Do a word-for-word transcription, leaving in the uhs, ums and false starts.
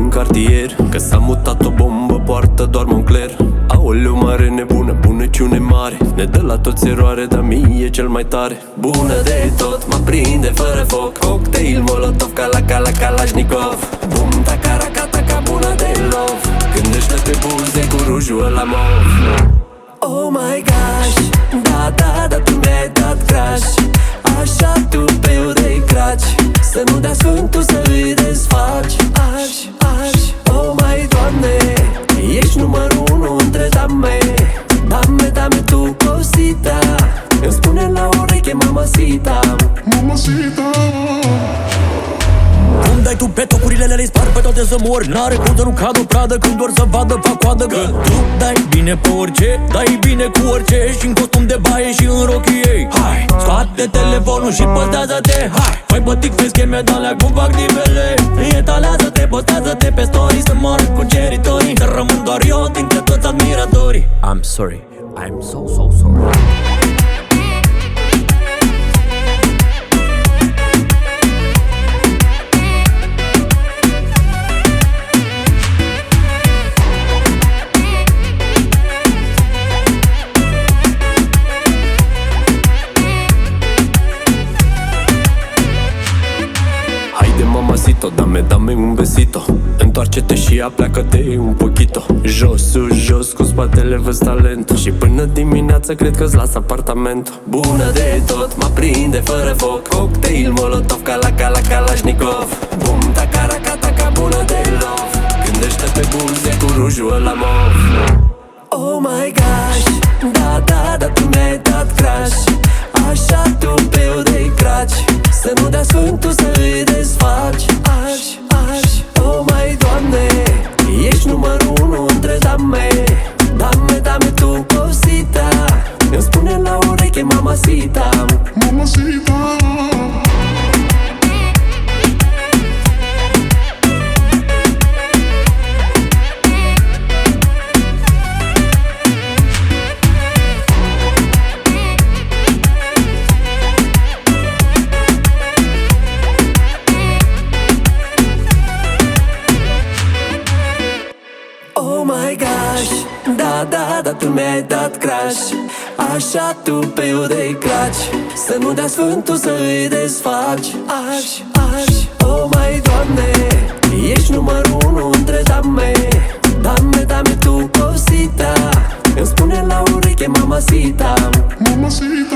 cartier, că s-a mutat o bombă, poartă doar Moncler. Aoleu, mare nebună, bunăciune mare, ne dă la toți eroare, dar mie e cel mai tare. Bună de tot, mă prinde fără foc, cocktail molotov ca la ca la Kalashnikov. Bum, taca, raca, taca, bună de love, gândește pe buze cu rujul ăla mov. Oh my gosh, da, da, da, tu mi-ai dat crash, așa tu pe eu de craci, să nu dea sfântul să îi desfaci. Arși, arși, oh my Doamne, ești numărul unu între dame. Dame, dame tu cosita, îmi spune la ureche mamacita. Mamacita. Cum dai tu pe tocurile, le spar pe toate să mor. N-are cum să nu cad o pradă când doar să vadă fac coadă. Că tu dai bine pe orice, dai bine cu orice, și în costum de baie și în rochii ei. Hai, scoate telefonul și postează-te. Hai, fai bătic pe scheme de-alea cum fac nivele. Etalează-te, postează-te pe story, să mor cu ceritorii, să rămân doar eu dintre toți admiratorii. I'm sorry, I'm so, so sorry. Mamacito, dame, dame un besito, întoarce-te și apleacă-te un poquito. Jos, sus, jos, cu spatele văz talent, și până dimineața cred că-ți las apartament. Bună de tot, mă prinde fără foc, cocktail molotov ca la ca la Kalashnikov. Bum, taca, raca, taca, bună de love, gândește pe buze cu rujul ăla mov. Oh my gosh, da, da, da, tu mi-ai dat crash, așa tu pe eu de craci, să nu dea sfântul să îi desfaci. Arși, arși, oh my Doamne, ești numărul unu între dame. Dame, dame tu cosita, îmi spune la ureche mamacita. Mamacita. Oh my gosh, da, da, da, tu mi-ai dat crash, așa tu pe eu de craci, să nu dea sfântul să îi desfaci. Arși, arși, oh my Doamne, ești numărul unu între dame. Dame, dame tu cosita, îmi spune la ureche mamacita. Mamacita.